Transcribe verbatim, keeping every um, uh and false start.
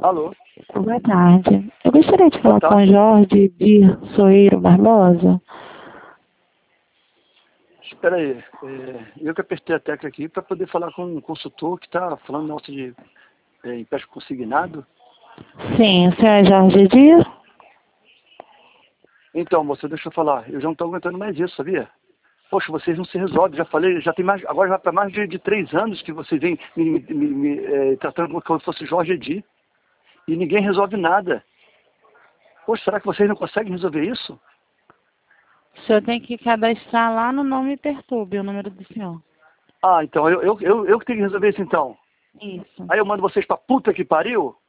Alô? Boa tarde. Eu gostaria de Boa falar com o tarde. Jorge de Soeiro Barbosa. Espera aí. É, eu que apertei a tecla aqui para poder falar com um consultor que está falando nosso de é, empréstimo consignado. Sim, o senhor é Jorge Dias? Então, moça, deixa eu falar. Eu já não estou aguentando mais isso, sabia? Poxa, vocês não se resolvem. Já falei, já tem mais, agora já para mais de, de três anos que vocês vêm me, me, me, me é, tratando como se fosse Jorge Edi. E ninguém resolve nada. Poxa, será que vocês não conseguem resolver isso? O senhor tem que cadastrar lá no Nome Perturbe, o número do senhor. Ah, então, eu, eu, eu, eu que tenho que resolver isso então. Isso. Aí eu mando vocês pra puta que pariu?